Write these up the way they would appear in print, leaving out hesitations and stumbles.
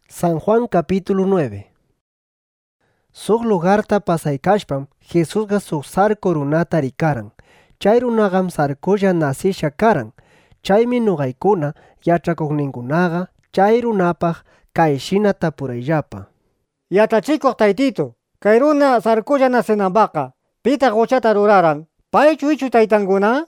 San Juan capítulo 9. Suk lugarta pasaykashpam Jesusqa suk sarku runata rikaran. Chay runaqam sarkulla nasisha karan. Chaymi nuqaykuna yachakuqninkunaqa chay runapaq kayshina tapurayllapa: Yachachikuq taytito, kay runa sarkulla nasinanpaqqa ¿pitaq uchata ruraran? ¿Paychu ichu taytankuna?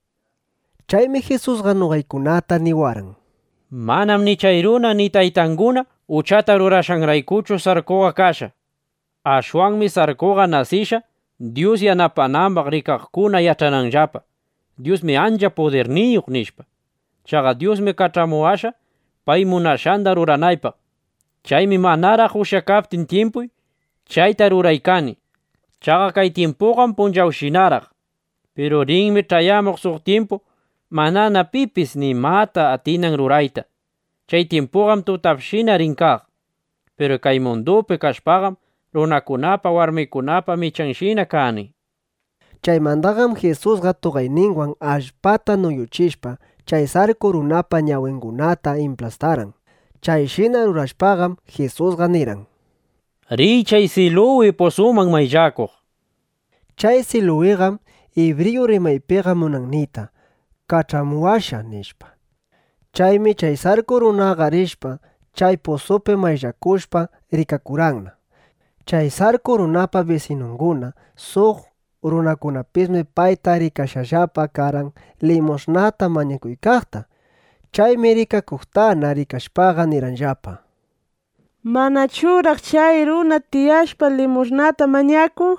Chaymi Jesusqa nuqaykunata niwaran: Manam ni chay runa ni taytankuna uchata rurashanraykuchu sarkuqa kasha. Ashwanmi sarkuqa nasisha Dios yanapananpaq rikaqkuna yachananllapa Diosmi ancha poderniyuq nishpa. Chaqa Diosmi kach'amuwasha pay munashanta ruranaypaq. Chaymi manaraq ushakaptin tiempuy chayta ruraykani. Chaqa kay tiempuqam punchawshinaraq. Pero rinmi ch'ayamuq suq tiempo manana pipis ni mata atinan rurayta. Chay tiempuqam tutapshina rin kaq. Pero kay mundupi kashpaqam runakunapa warmikunapa michanshina kani. Chaymantaqam Jesusqa tuqayninwan allpata nuyuchishpa chay sarku runapa ñawinkunata implastaran. Chayshina rurashpaqam Jesusqa niran: Riy chay Siloe posuman mayllakuq. Chay Siloeqam hebreo rimaypiqa munan niyta kach'amuwasha nishpa. Chaymi chay sarku runaqa rishpa chay posupi mayllakushpa rikakuranna. Chay sarku runapa vecinunkuna suq runakunapismi payta rikashallapa karan limosnata mañakuykaqta. Chaymi rikakuqtana rikashpaqa niranllapa: ¿Manachuraq chay runa tiyashpa limosnata mañakuq?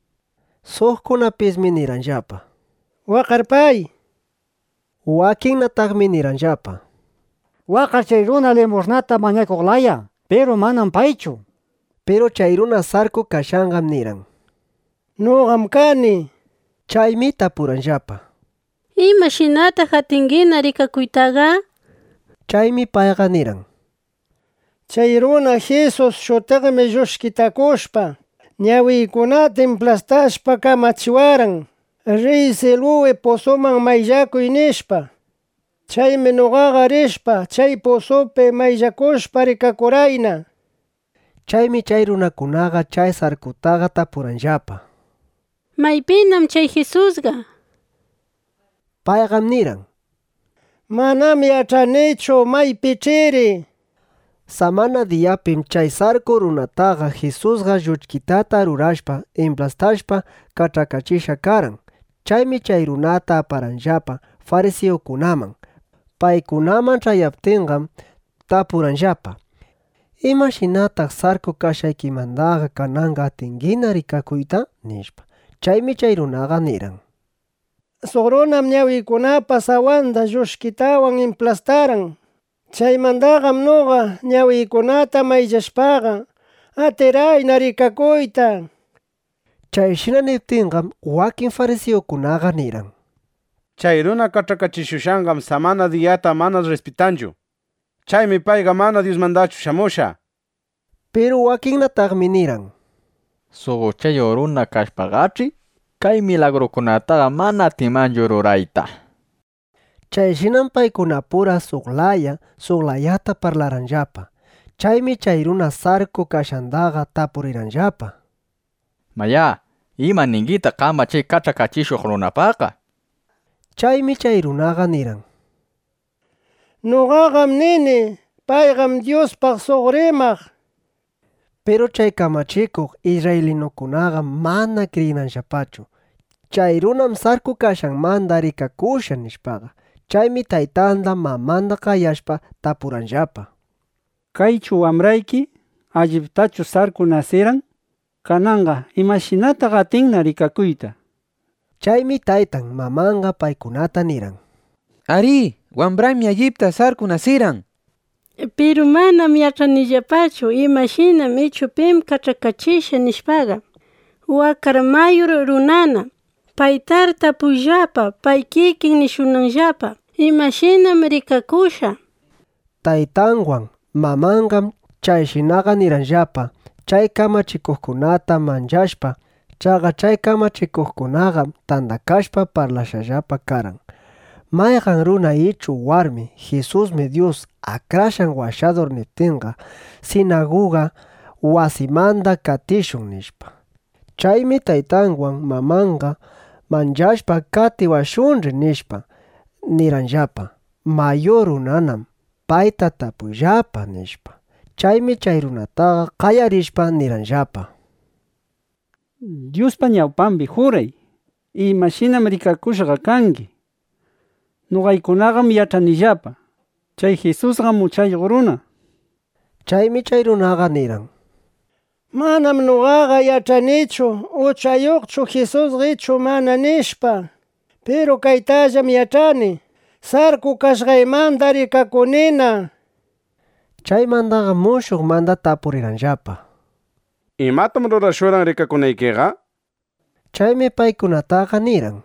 Suqkunapismi niranllapa: Waqarpay. Wakinnataqmi niranllapa: Waqar chay runa limosnata mañakuqlaya, pero manam paychu. Pero chay runa sarku kashanqam niran: Nuqam kani. Chaymi tapuranllapa: ¿Imashinataq atingina rikakuytaqa? Chaymi payqa niran: Chay runa Jesus shutiqmi llushkitakushpa ñawiykunata implastashpa kamachiwaran riy Siloe posuman mayllakuy nishpa. Chaymi nuqaqa rishpa chay posupi mayllakushpa rikakurayna. Chaymi chay runakunaqa chay sarkutaqa tapuranllapa: Maypinam chay Jesusqa? Payqam niran: Manam yachanichu maypi chiri. Samana diyapim chay sarku runataqa Jesusqa lluchkitata rurashpa implastashpa kach'akachisha karan. Chaymi chay runata aparanllapa fariseokunaman. Paykunaman ch'ayaptinqam tapuranllapa: ¿Imashinataq sarku kashaykimantaqa kananqa atingina rikakuyta? Nishpa. Chaymi chay runaqa niran: Suq runam ñawiykunapa sawanta llushkitawan implastaran. Chaymantaqam nuqa ñawiykunata mayllashpaqa atirayna rikakuyta. Chayshina niptinqam wakin fariseokunaqa niran: Chay runa kach'akachishushanqam samana diyata mana respitanchu. Chaymi payqa mana Diosmantachu shamusha. Pero wakinnataqmi niran: Suquchayo runa kashpaqachi kay milagrukunataqa mana atimanchu rurayta. Chayshinam paykunapura suqlayata parlaranllapa. Chaymi chay runa sarku kashantaqa tapuriranllapa: Maya, ima ninkita qama chay kach'akachishuq runapaqa? Chaymi chay runaqa niran: Nuqaqam nini, payqam Diospaq suq rimaq. Pero chay kamachikuq israelinukunaqa mana kriyinanllapachu. Chay runam sarku kashanmanta rikakusha nishpaqa. Chaymi taytanta mamanta qayashpa tapuranllapa: Kaychu wamrayki alliptachu sarku nasiran? Kananqa imashinataq atinna rikakuyta. Chaymi taytan mamanqa paykunata niran: Ari, wambraymi allipta sarku nasiran. Pero manam yachanillapachu imashinam ichu pim kach'akachisha nishpaqa. Wakar mayur runana. Paytar tapuyllapa, pay kikin nishunanllapa. Imashinam rikakusha. Taytanwan mamanqam chayshinaqa niranllapa chay kamachikuqkunata manchashpa. Chaqa chay kamachikuqkunaqam tandakashpa parlashallapa karan. mayqan runa ichu warmi Jesusmi Dios akrashan washador niptinqa sinagoga wasimanda katishun nishpa. Chaymi taytanwan mamanqa manchashpa kati washunri nishpa niranllapa. Mayor runanam payta tapuyllapa nishpa. Chaymi chay runataqa qayarishpa niranllapa. Diospa ñawpambi juray, imashinam rikakushqa kanki. Nuqaykunaqam yach'anillapa, chay Jesusqa muchayuq runa. Chaymi chay runaqa niran: Manam nuqaqa yach'anichu uchayuqchu Jesusqa ichu mana nishpa. Pero kaytallam yach'ani, sarku kashqaymanta rikakunina. Chaymantaqa mushuqmanta tapuriranllapa: ¿Imatam rurashuran rikakunaykiqa? Chaymi paykunataqa niran: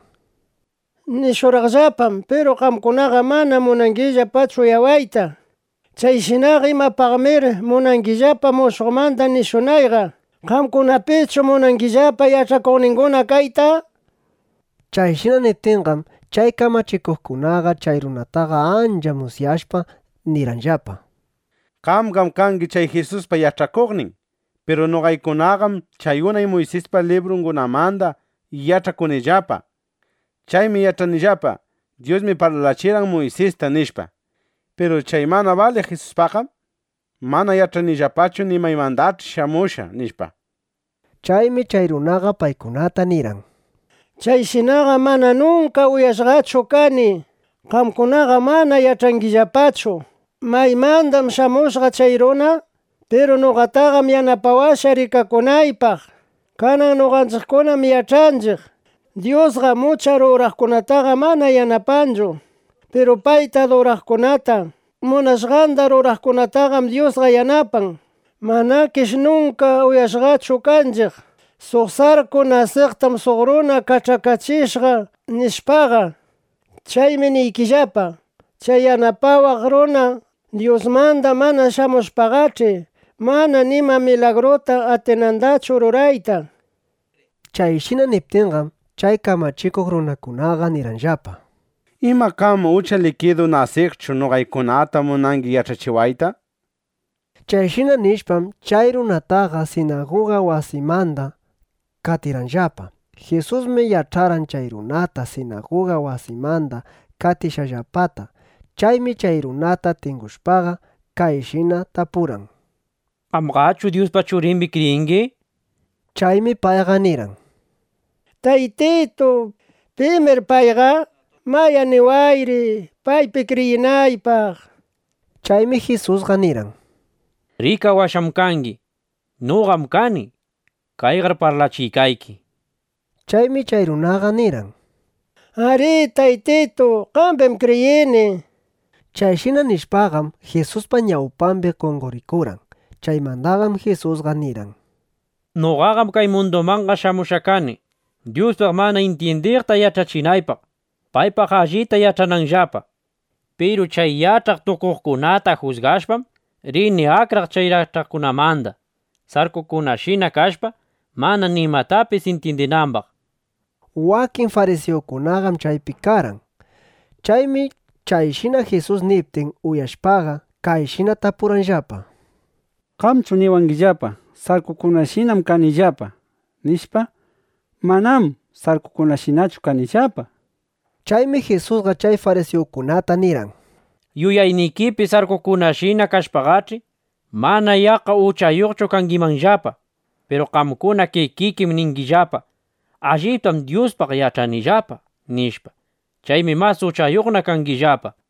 Nishuraqllapam, pero qamkunaqa mana munankillapachu yawayta. Chayshinaqa imapaqmir munankillapa mushuqmanta nishunayqa. Qamkunapichu munankillapa yach'akuqninkuna kayta? Chayshina niptinqam chay kamachikuqkunaqa chay runataqa ancha musyashpa niranllapa: Qamqam kanki chay Jesuspa yach'akuqnin, pero nuqaykunaqam chay unay Moisespa librunkunamanta yach'akunillapa. Chaymi yach'anillapa Diosmi parlachiran Moisesta nishpa. Pero chay mana vale Jesuspaqa mana yach'anillapachu nimaymantachu shamusha nishpa. Chaymi chay runaqa paykunata niran: Chayshinaqa mana nunca uyashqachu kani. Qamkunaqa mana yach'ankillapachu maymandam shamushqa chay runa, pero nuqataqam yanapawasha rikakunaypaq. Kanan nuqanchikkunam yach'anchik Diosqa mucha ruraqkunataqa mana yanapanchu, pero payta ruraqkunata, munashqanta ruraqkunataqam Diosqa yanapan. Manakish nunca uyashqachu kanchik suq sarku nasiqtam suq runa kach'akachishqa nishpaqa. Chaymi niykillapa, chay yanapawaq runa Diosmanta mana shamushpaqach'i mana nima milagrota atinantachu rurayta. Chayshina niptinqam chay kamachikuq runakunaqa niranllapa: Ima kam ucha liquido nasiqchu nuqaykunata munanki yach'achiwayta? Chayshina nishpam chay runataqa sinagoga wasimanta katiranllapa. Jesusmi yach'aran chay runata sinagoga wasimanta katishallapata. Chaymi chay runata tingushpaqa kayshina tapuran: ¿Qamqachu Diospa churinpi kriyinki? Chaymi payqa niran: Taytito, pimer payqa, maya niwayri paypi kriyinaypaq. Chaymi Jesusqa niran: Rika washam kanki, nuqam kani, kayqar parlachiykayki. Chaymi chay runaqa niran: Ari taytito, qampim kriyini. Chayshina nishpaqam Jesuspa ñawpampi qunqurikuran. Chaymantaqam Jesusqa niran: Nuqaqam kay mundomanqa shamusha kani, Diospaq mana intiendiqta yach'achinaypaq, paypaq allita yach'ananllapa. Pero chay yach'aq tukuqkunata juzgashpam rini akraq chay yach'aqkunamanta, sarkukunashina kashpa mana nimatapis intiendinanpaq. Wakin fariseokunaqam chaypi karan. Chaymi chayshina Jesus niptin uyashpaqa kayshina tapuranllapa: Qamchu niwankillapa, sarkukunashinam kanillapa, nishpa, manam sarkukunashinachu kanillapa. Chaymi Jesusqa chay fariseokunata niran: Yuyaynikipi sarkukunashina kashpaqach'i mana yaqa uchayuqchu kankimanllapa, pero qamkuna kikikim ninkillapa alliptam Diospaq yach'anillapa nishpa. Chaymi mas uchayuqna kankillapa.